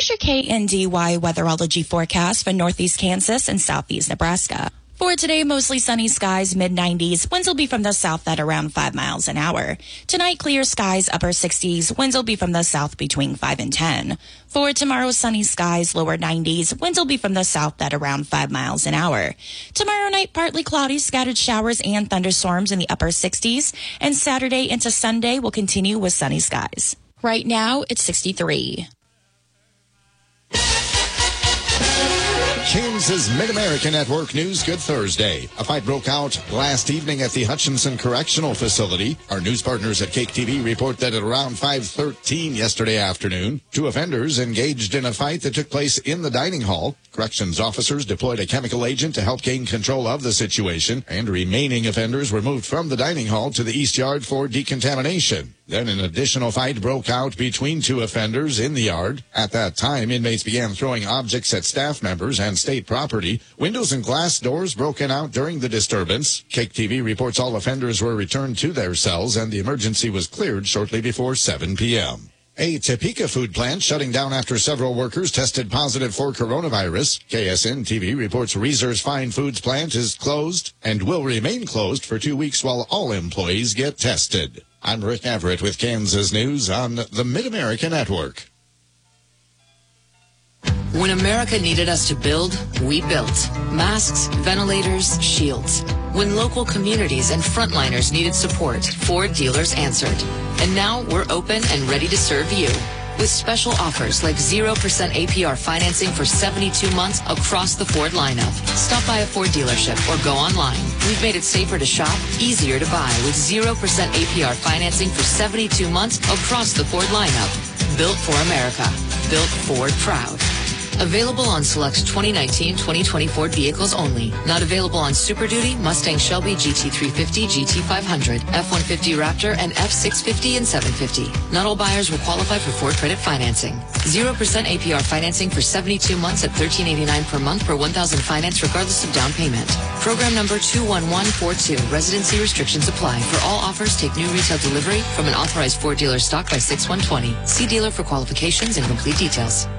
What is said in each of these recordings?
Here's your KNDY weatherology forecast for northeast Kansas and southeast Nebraska. For today, mostly sunny skies, mid-90s. Winds will be from the south at around 5 miles an hour. Tonight, clear skies, upper 60s. Winds will be from the south between 5 and 10. For tomorrow, sunny skies, lower 90s. Winds will be from the south at around 5 miles an hour. Tomorrow night, partly cloudy, scattered showers and thunderstorms in the upper 60s. And Saturday into Sunday will continue with sunny skies. Right now, it's 63. Kansas Mid-America Network News. Good Thursday. A fight broke out last evening at the Hutchinson Correctional Facility. Our news partners at Cake TV report that at around 5:13 yesterday afternoon, 2 offenders engaged in a fight that took place in the dining hall. Corrections officers deployed a chemical agent to help gain control of the situation, and remaining offenders were moved from the dining hall to the East Yard for decontamination. Then an additional fight broke out between 2 offenders in the yard. At that time, inmates began throwing objects at staff members and state property. Windows and glass doors broken out during the disturbance. Cake TV reports all offenders were returned to their cells and the emergency was cleared shortly before 7 p.m. A Topeka food plant shutting down after several workers tested positive for coronavirus. KSN-TV reports Reser's Fine Foods plant is closed and will remain closed for 2 weeks while all employees get tested. I'm Rick Everett with Kansas News on the Mid-America Network. When America needed us to build, we built. Masks, ventilators, shields. When local communities and frontliners needed support, Ford dealers answered. And now we're open and ready to serve you. With special offers like 0% APR financing for 72 months across the Ford lineup. Stop by a Ford dealership or go online. We've made it safer to shop, easier to buy with 0% APR financing for 72 months across the Ford lineup. Built for America. Built Ford proud. Available on select 2019-2020 Ford vehicles only. Not available on Super Duty, Mustang Shelby, GT350, GT500, F-150 Raptor, and F-650 and 750. Not all buyers will qualify for Ford credit financing. 0% APR financing for 72 months at $13.89 per month per $1,000 finance regardless of down payment. Program number 21142. Residency restrictions apply. For all offers, take new retail delivery from an authorized Ford dealer stock by 6/120. See dealer for qualifications and complete details.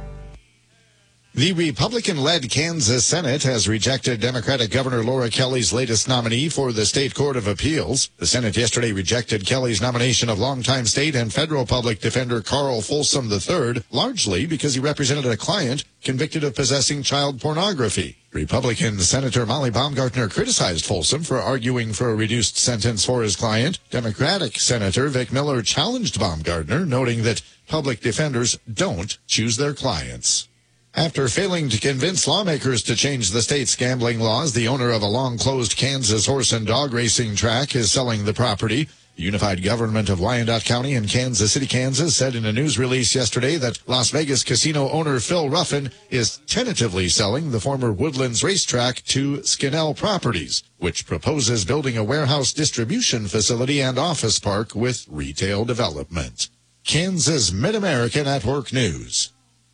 The Republican-led Kansas Senate has rejected Democratic Governor Laura Kelly's latest nominee for the State Court of Appeals. The Senate yesterday rejected Kelly's nomination of longtime state and federal public defender Carl Folsom III, largely because he represented a client convicted of possessing child pornography. Republican Senator Molly Baumgartner criticized Folsom for arguing for a reduced sentence for his client. Democratic Senator Vic Miller challenged Baumgartner, noting that public defenders don't choose their clients. After failing to convince lawmakers to change the state's gambling laws, the owner of a long-closed Kansas horse and dog racing track is selling the property. The unified government of Wyandotte County and Kansas City, Kansas, said in a news release yesterday that Las Vegas casino owner Phil Ruffin is tentatively selling the former Woodlands racetrack to Skinnell Properties, which proposes building a warehouse distribution facility and office park with retail development. Kansas Mid-America Network News.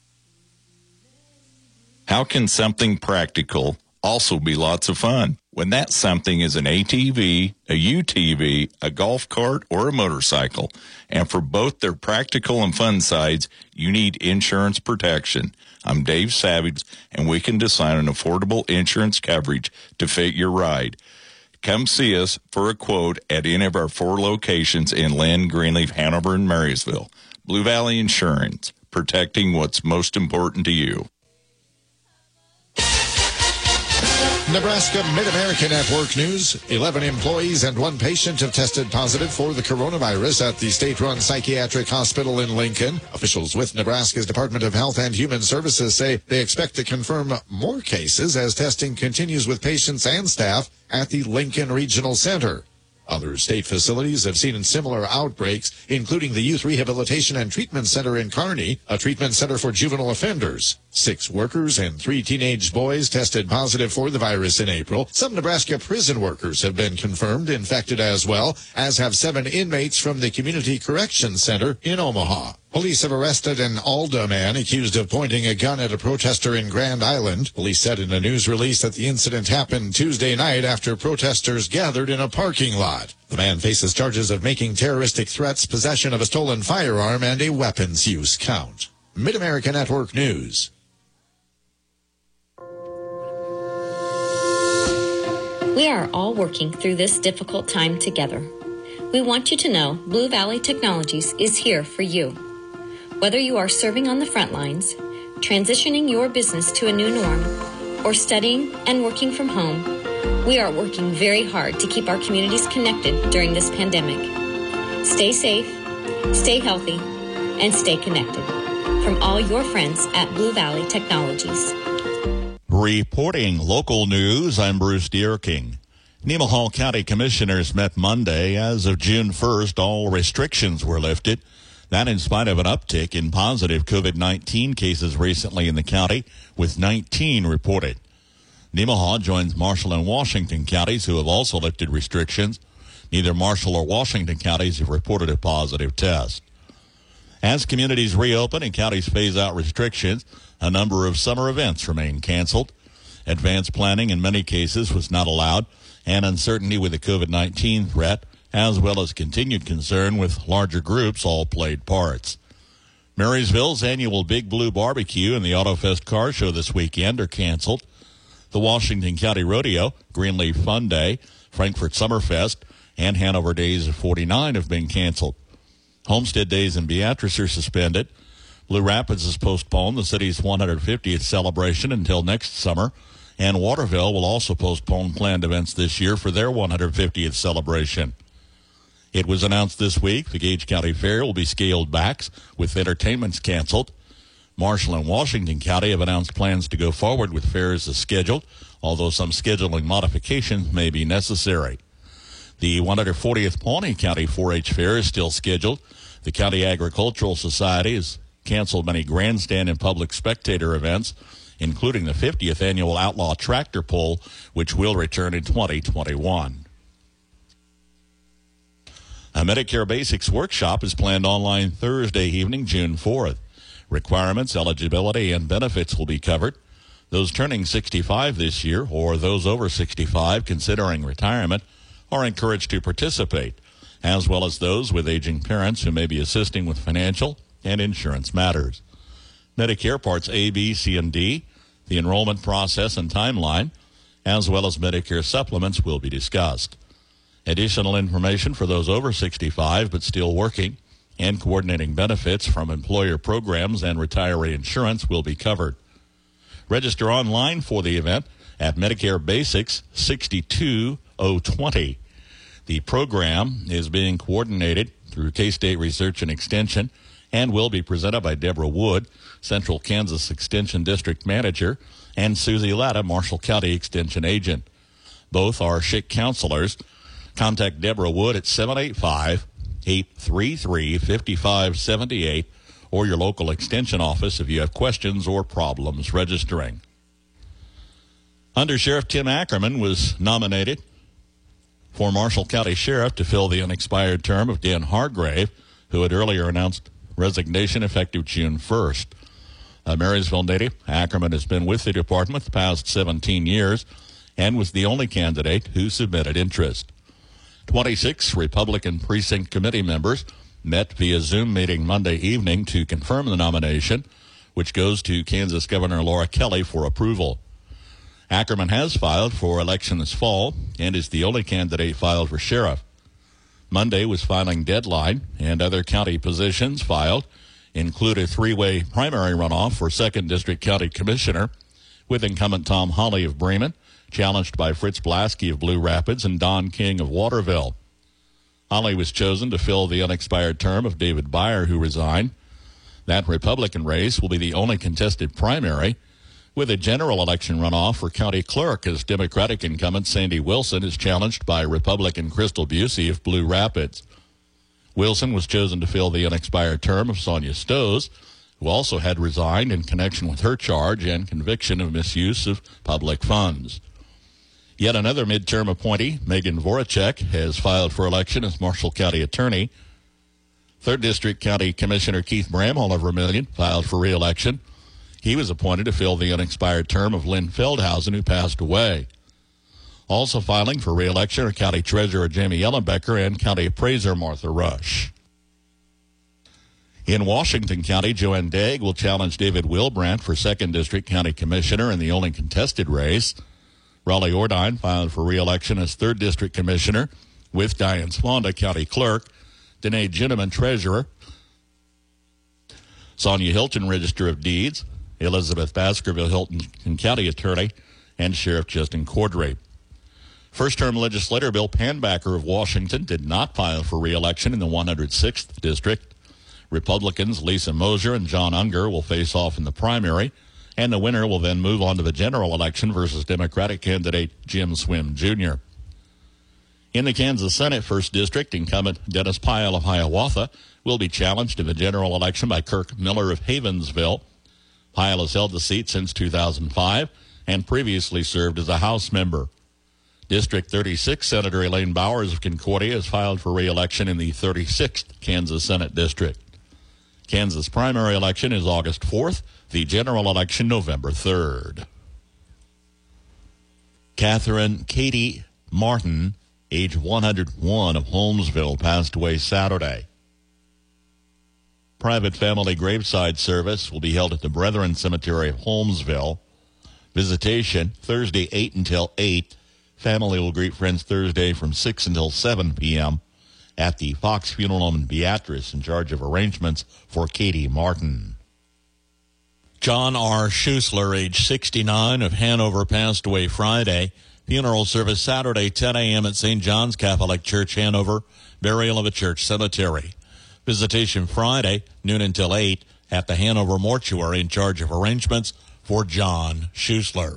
How can something practical also be lots of fun? When that something is an ATV, a UTV, a golf cart, or a motorcycle. And for both their practical and fun sides, you need insurance protection. I'm Dave Savage, and we can design an affordable insurance coverage to fit your ride. Come see us for a quote at any of our 4 locations in Lynn, Greenleaf, Hanover, and Marysville. Blue Valley Insurance, protecting what's most important to you. Nebraska Mid-America Network News. 11 employees and 1 patient have tested positive for the coronavirus at the state-run psychiatric hospital in Lincoln. Officials with Nebraska's Department of Health and Human Services say they expect to confirm more cases as testing continues with patients and staff at the Lincoln Regional Center. Other state facilities have seen similar outbreaks, including the Youth Rehabilitation and Treatment Center in Kearney, a treatment center for juvenile offenders. 6 workers and 3 teenage boys tested positive for the virus in April. Some Nebraska prison workers have been confirmed infected as well, as have 7 inmates from the Community Correction Center in Omaha. Police have arrested an Alda man accused of pointing a gun at a protester in Grand Island. Police said in a news release that the incident happened Tuesday night after protesters gathered in a parking lot. The man faces charges of making terroristic threats, possession of a stolen firearm, and a weapons use count. Mid-America Network News. We are all working through this difficult time together. We want you to know Blue Valley Technologies is here for you. Whether you are serving on the front lines, transitioning your business to a new norm, or studying and working from home, we are working very hard to keep our communities connected during this pandemic. Stay safe, stay healthy, and stay connected. From all your friends at Blue Valley Technologies. Reporting local news, I'm Bruce Dierking. Nemaha County Commissioners met Monday. As of June 1st, all restrictions were lifted. That in spite of an uptick in positive COVID-19 cases recently in the county, with 19 reported. Nemaha joins Marshall and Washington counties who have also lifted restrictions. Neither Marshall or Washington counties have reported a positive test. As communities reopen and counties phase out restrictions, a number of summer events remain canceled. Advanced planning in many cases was not allowed, and uncertainty with the COVID-19 threat, as well as continued concern with larger groups, all played parts. Marysville's annual Big Blue Barbecue and the AutoFest Car Show this weekend are canceled. The Washington County Rodeo, Greenleaf Fun Day, Frankfort Summerfest, and Hanover Days of 49 have been canceled. Homestead Days in Beatrice are suspended. Blue Rapids has postponed the city's 150th celebration until next summer, and Waterville will also postpone planned events this year for their 150th celebration. It was announced this week the Gage County Fair will be scaled back, with entertainments canceled. Marshall and Washington County have announced plans to go forward with fairs as scheduled, although some scheduling modifications may be necessary. The 140th Pawnee County 4-H Fair is still scheduled. The County Agricultural Society has canceled many grandstand and public spectator events, including the 50th annual Outlaw Tractor Pull, which will return in 2021. A Medicare Basics workshop is planned online Thursday evening, June 4th. Requirements, eligibility, and benefits will be covered. Those turning 65 this year, or those over 65 considering retirement, are encouraged to participate, as well as those with aging parents who may be assisting with financial and insurance matters. Medicare Parts A, B, C, and D, the enrollment process and timeline, as well as Medicare supplements will be discussed. Additional information for those over 65 but still working and coordinating benefits from employer programs and retiree insurance will be covered. Register online for the event at Medicare Basics 62020. The program is being coordinated through K-State Research and Extension and will be presented by Deborah Wood, Central Kansas Extension District Manager, and Susie Latta, Marshall County Extension Agent. Both are SHIC counselors. Contact Deborah Wood at 785-833-5578 or your local extension office if you have questions or problems registering. Under Sheriff Tim Ackerman was nominated for Marshall County Sheriff to fill the unexpired term of Dan Hargrave, who had earlier announced resignation effective June 1st. A Marysville native, Ackerman has been with the department the past 17 years and was the only candidate who submitted interest. 26 Republican Precinct Committee members met via Zoom meeting Monday evening to confirm the nomination, which goes to Kansas Governor Laura Kelly for approval. Ackerman has filed for election this fall and is the only candidate filed for sheriff. Monday was filing deadline, and other county positions filed include a three-way primary runoff for 2nd District County Commissioner, with incumbent Tom Holly of Bremen, challenged by Fritz Blasky of Blue Rapids and Don King of Waterville. Holly was chosen to fill the unexpired term of David Byer, who resigned. That Republican race will be the only contested primary, with a general election runoff for county clerk, as Democratic incumbent Sandy Wilson is challenged by Republican Crystal Busey of Blue Rapids. Wilson was chosen to fill the unexpired term of Sonia Stoes, who also had resigned in connection with her charge and conviction of misuse of public funds. Yet another midterm appointee, Megan Voracek, has filed for election as Marshall County Attorney. 3rd District County Commissioner Keith Bramhall of Vermilion filed for re-election. He was appointed to fill the unexpired term of Lynn Feldhausen, who passed away. Also filing for re-election are County Treasurer Jamie Ellenbecker and County Appraiser Martha Rush. In Washington County, Joanne Dagg will challenge David Wilbrandt for 2nd District County Commissioner in the only contested race. Raleigh Ordine filed for re-election as 3rd District Commissioner with Diane Sponda, County Clerk, Danae Ginneman, Treasurer, Sonia Hilton, Register of Deeds, Elizabeth Baskerville Hilton, County Attorney, and Sheriff Justin Cordray. First-term legislator Bill Panbacker of Washington did not file for re-election in the 106th District. Republicans Lisa Mosier and John Unger will face off in the primary, and the winner will then move on to the general election versus Democratic candidate Jim Swim Jr. In the Kansas Senate 1st District, incumbent Dennis Pyle of Hiawatha will be challenged in the general election by Kirk Miller of Havensville. Pyle has held the seat since 2005 and previously served as a House member. District 36 Senator Elaine Bowers of Concordia has filed for re-election in the 36th Kansas Senate District. Kansas primary election is August 4th, the general election November 3rd. Catherine Katie Martin, age 101, of Holmesville, passed away Saturday. Private family graveside service will be held at the Brethren Cemetery of Holmesville. Visitation Thursday 8 until 8. Family will greet friends Thursday from 6 until 7 p.m. at the Fox Funeral Home in Beatrice, in charge of arrangements for Katie Martin. John R. Schuessler, age 69, of Hanover, passed away Friday. Funeral service Saturday, 10 a.m. at St. John's Catholic Church, Hanover. Burial of a church cemetery. Visitation Friday, noon until 8, at the Hanover Mortuary, in charge of arrangements for John Schuessler.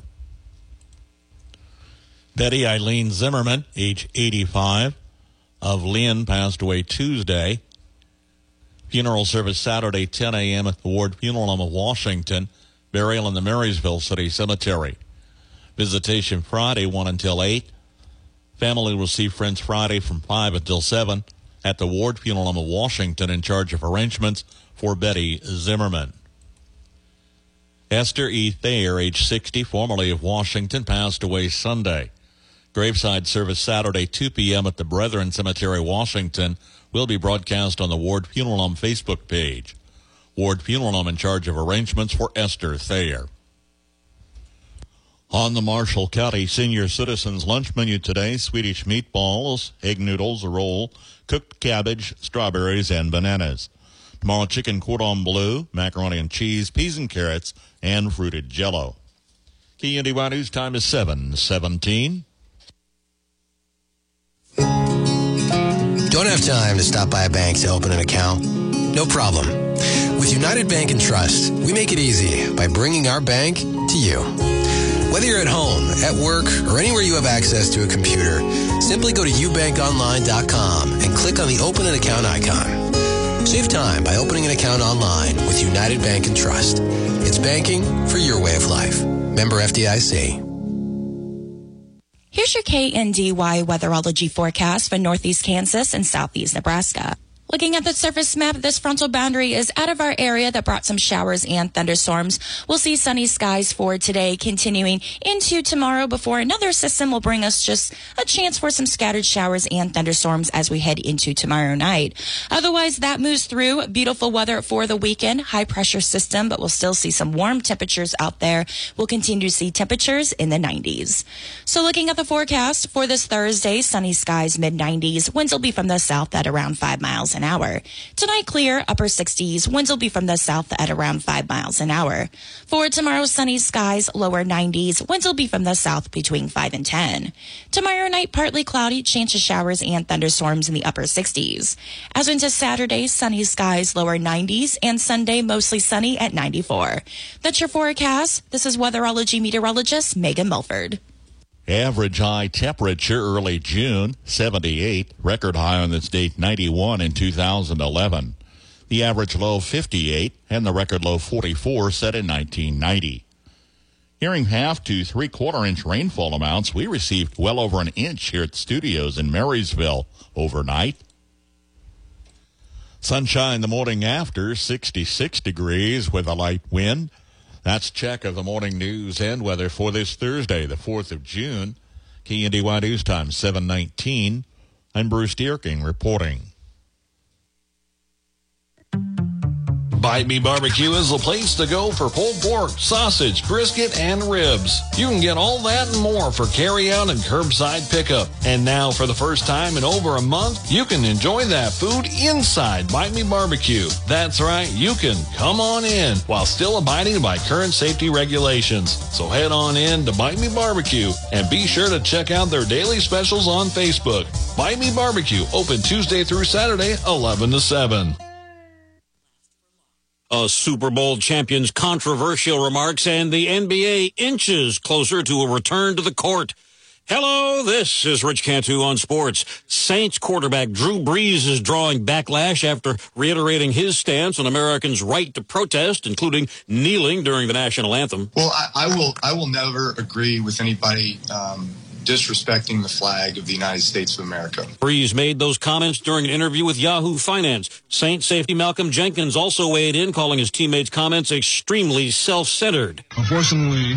Betty Eileen Zimmerman, age 85, of Lynn, passed away Tuesday. Funeral service Saturday, 10 a.m. at the Ward Funeral Home of Washington. Burial in the Marysville City Cemetery. Visitation Friday, 1 until 8. Family will see friends Friday from 5 until 7 at the Ward Funeral Home of Washington, in charge of arrangements for Betty Zimmerman. Esther E. Thayer, age 60, formerly of Washington, passed away Sunday. Graveside service Saturday, 2 p.m. at the Brethren Cemetery, Washington, will be broadcast on the Ward Funeral Home Facebook page. Ward Funeral Home in charge of arrangements for Esther Thayer. On the Marshall County Senior Citizens Lunch Menu today, Swedish meatballs, egg noodles, a roll, cooked cabbage, strawberries, and bananas. Tomorrow, chicken cordon bleu, macaroni and cheese, peas and carrots, and fruited jello. KNDY News time is 7:17. Don't have time to stop by a bank to open an account? No problem. With United Bank and Trust, we make it easy by bringing our bank to you. Whether you're at home, at work, or anywhere you have access to a computer, simply go to ubankonline.com and click on the Open an Account icon. Save time by opening an account online with United Bank and Trust. It's banking for your way of life. Member FDIC. Here's your KNDY weatherology forecast for northeast Kansas and southeast Nebraska. Looking at the surface map, this frontal boundary is out of our area that brought some showers and thunderstorms. We'll see sunny skies for today, continuing into tomorrow before another system will bring us just a chance for some scattered showers and thunderstorms as we head into tomorrow night. Otherwise, that moves through. Beautiful weather for the weekend. High pressure system, but we'll still see some warm temperatures out there. We'll continue to see temperatures in the 90s. So looking at the forecast for this Thursday, sunny skies, mid-90s. Winds will be from the south at around 5 miles an hour. Tonight, clear, upper 60s. Winds will be from the south at around 5 miles an hour. For tomorrow, sunny skies, lower 90s. Winds will be from the south between 5 and 10. Tomorrow night, partly cloudy, chance of showers and thunderstorms in the upper 60s. As into Saturday, sunny skies, lower 90s, and Sunday, mostly sunny at 94. That's your forecast. This is weatherology meteorologist Megan Mulford. Average high temperature early June, 78. Record high on this date, 91 in 2011. The average low, 58, and the record low, 44, set in 1990. Hearing half to three-quarter inch rainfall amounts, we received well over an inch here at the studios in Marysville overnight. Sunshine the morning after, 66 degrees with a light wind. That's a check of the morning news and weather for this Thursday, the 4th of June. KNDY News Time, 7:19. I'm Bruce Dierking reporting. Bite Me Barbecue is the place to go for pulled pork, sausage, brisket, and ribs. You can get all that and more for carry-out and curbside pickup. And now, for the first time in over a month, you can enjoy that food inside Bite Me Barbecue. That's right, you can come on in while still abiding by current safety regulations. So head on in to Bite Me Barbecue and be sure to check out their daily specials on Facebook. Bite Me Barbecue, open Tuesday through Saturday, 11 to 7. A Super Bowl champion's controversial remarks and the NBA inches closer to a return to the court. Hello, this is Rich Cantu on sports. Saints quarterback Drew Brees is drawing backlash after reiterating his stance on Americans' right to protest, including kneeling during the national anthem. Well, I will never agree with anybody disrespecting the flag of the United States of America. Brees made those comments during an interview with Yahoo Finance. Saints safety Malcolm Jenkins also weighed in, calling his teammates' comments extremely self-centered. Unfortunately,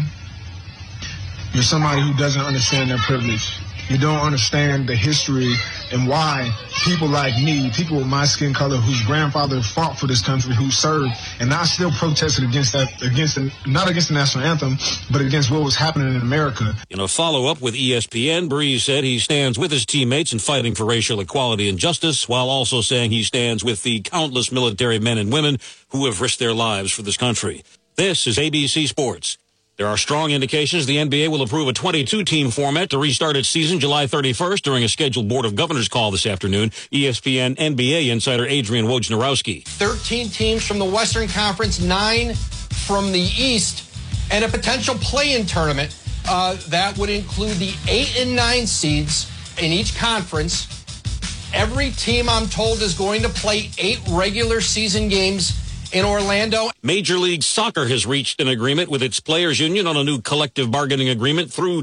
you're somebody who doesn't understand their privilege. You don't understand the history and why people like me, people with my skin color, whose grandfather fought for this country, who served, and I still protested against that, not against the national anthem, but against what was happening in America. In a follow-up with ESPN, Brees said he stands with his teammates in fighting for racial equality and justice, while also saying he stands with the countless military men and women who have risked their lives for this country. This is ABC Sports. There are strong indications the NBA will approve a 22-team format to restart its season July 31st during a scheduled Board of Governors call this afternoon. ESPN NBA insider Adrian Wojnarowski. 13 teams from the Western Conference, 9 from the East, and a potential play-in tournament that would include the 8 and 9 seeds in each conference. Every team, I'm told, is going to play 8 regular season games in Orlando. Major League Soccer has reached an agreement with its players' union on a new collective bargaining agreement through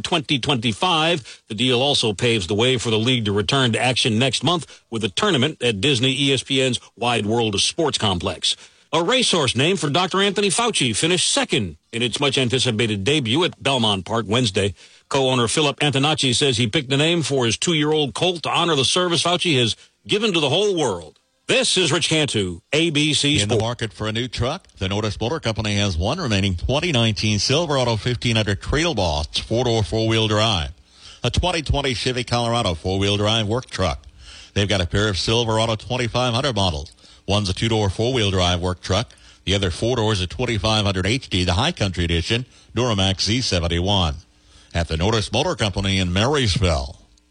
2025. The deal also paves the way for the league to return to action next month with a tournament at Disney ESPN's Wide World of Sports complex. A racehorse named for Dr. Anthony Fauci finished second in its much-anticipated debut at Belmont Park Wednesday. Co-owner Philip Antonacci says he picked the name for his 2-year-old colt to honor the service Fauci has given to the whole world. This is Rich Cantu, ABC Sports. In the market for a new truck, the Nordis Motor Company has one remaining 2019 Silverado 1500 Trail Boss 4-door 4-wheel drive, a 2020 Chevy Colorado 4-wheel drive work truck. They've got a pair of Silverado 2500 models. One's a 2-door 4-wheel drive work truck. The other 4-door is a 2500 HD, the High Country Edition, Duramax Z71. At the Nordis Motor Company in Marysville.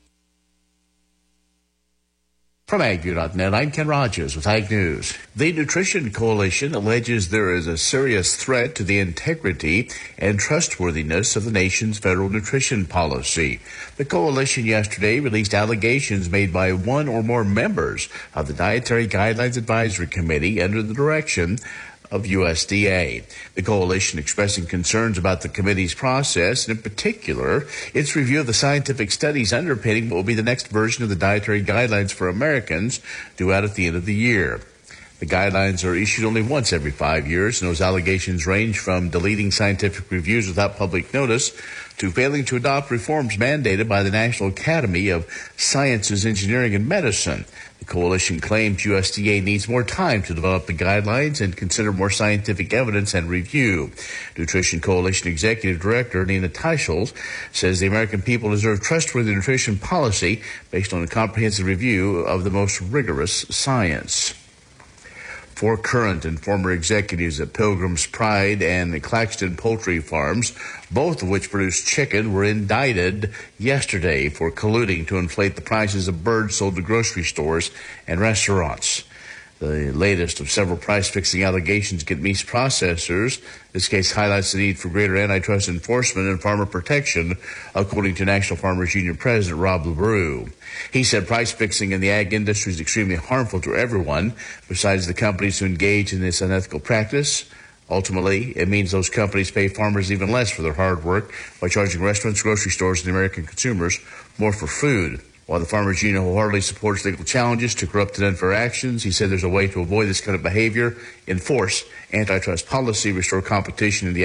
From AgView.net, I'm Ken Rogers with Ag News. The Nutrition Coalition alleges there is a serious threat to the integrity and trustworthiness of the nation's federal nutrition policy. The coalition yesterday released allegations made by one or more members of the Dietary Guidelines Advisory Committee under the direction of USDA. The coalition expressing concerns about the committee's process, and in particular, its review of the scientific studies underpinning what will be the next version of the dietary guidelines for Americans due out at the end of the year. The guidelines are issued only once every 5 years, and those allegations range from deleting scientific reviews without public notice to failing to adopt reforms mandated by the National Academy of Sciences, Engineering, and Medicine. The coalition claims USDA needs more time to develop the guidelines and consider more scientific evidence and review. Nutrition Coalition Executive Director Nina Teicholz says the American people deserve trustworthy nutrition policy based on a comprehensive review of the most rigorous science. 4 current and former executives at Pilgrim's Pride and Claxton Poultry Farms, both of which produce chicken, were indicted yesterday for colluding to inflate the prices of birds sold to grocery stores and restaurants. The latest of several price-fixing allegations against meat processors. This case highlights the need for greater antitrust enforcement and farmer protection, according to National Farmers Union President Rob LaBrue. He said price-fixing in the ag industry is extremely harmful to everyone, besides the companies who engage in this unethical practice. Ultimately, it means those companies pay farmers even less for their hard work by charging restaurants, grocery stores, and American consumers more for food. While the Farmers Union wholeheartedly supports legal challenges to corrupt and unfair actions, he said there's a way to avoid this kind of behavior, enforce antitrust policy, restore competition in the